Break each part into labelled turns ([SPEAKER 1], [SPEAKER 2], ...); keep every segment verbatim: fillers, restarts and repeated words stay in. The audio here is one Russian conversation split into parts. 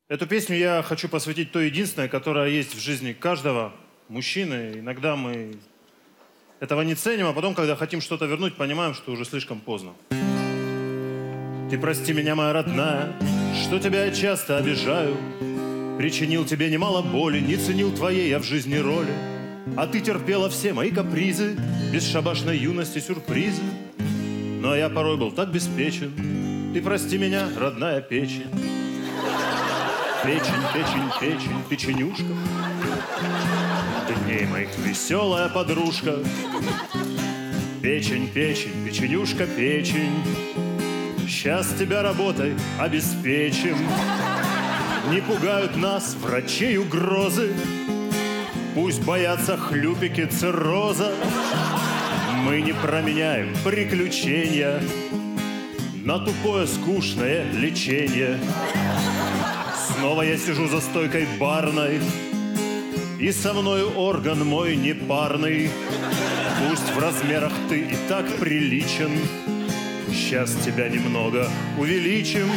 [SPEAKER 1] Эту песню я хочу посвятить той единственной, которая есть в жизни каждого мужчины. Иногда мы этого не ценим, а потом, когда хотим что-то вернуть, понимаем, что уже слишком поздно. Ты прости меня, моя родная, что тебя я часто обижаю. Причинил тебе немало боли, не ценил твоей я в жизни роли. А ты терпела все мои капризы, бесшабашной юности сюрпризы. Но я порой был так беспечен. Ты прости меня, родная печень. Печень, печень, печень, печенюшка, дней моих веселая подружка. Печень, печень, печенюшка, печень, сейчас тебя работой обеспечим. Не пугают нас врачей угрозы, пусть боятся хлюпики цирроза. Мы не променяем приключения на тупое скучное лечение. Снова я сижу за стойкой барной, и со мною орган мой непарный. Пусть в размерах ты и так приличен, сейчас тебя немного увеличим.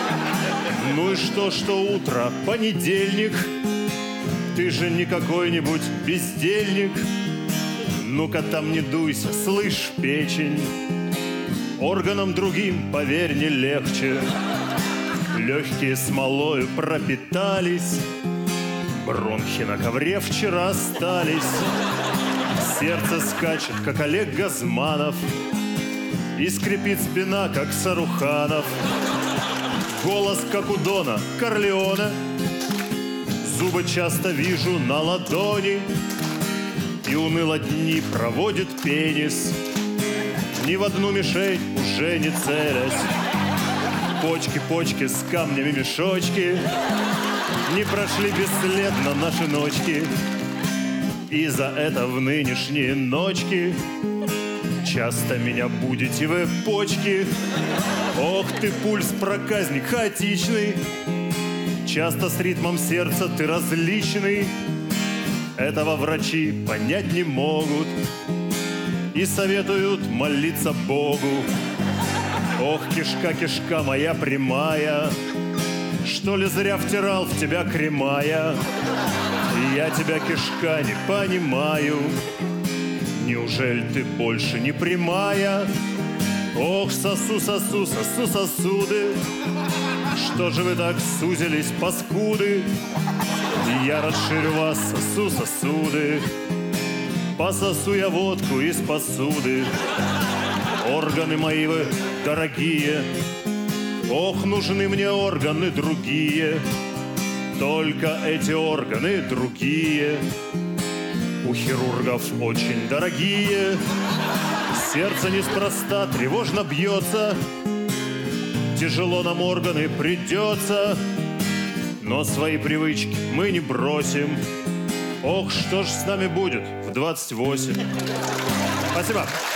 [SPEAKER 1] Ну и что, что утро понедельник, ты же не какой-нибудь бездельник. Ну-ка там не дуйся, слышь, печень, органам другим, поверь, не легче. Легкие смолою пропитались, бронхи на ковре вчера остались. Сердце скачет, как Олег Газманов, и скрипит спина, как Саруханов. Голос, как у Дона Корлеоне, зубы часто вижу на ладони. И уныло дни проводит пенис, ни в одну мишень уже не целясь. Почки, почки, с камнями мешочки, не прошли бесследно наши ночки. И за это в нынешние ночки часто меня будете вы почки. Ох ты, пульс, проказник хаотичный, часто с ритмом сердца ты различный. Этого врачи понять не могут и советуют молиться Богу. Ох, кишка, кишка моя прямая, что ли зря втирал в тебя кремая? Я тебя, кишка, не понимаю, неужели ты больше не прямая? Ох, сосу, сосу, сосу сосуды, что же вы так сузились, паскуды? Я расширю вас, сосу сосуды, пососу я водку из посуды. Органы мои вы дорогие, ох, нужны мне органы другие. Только эти органы другие у хирургов очень дорогие. Сердце неспроста тревожно бьется, тяжело нам органы придется. Но свои привычки мы не бросим. Ох, что ж с нами будет в двадцать восемь. Спасибо.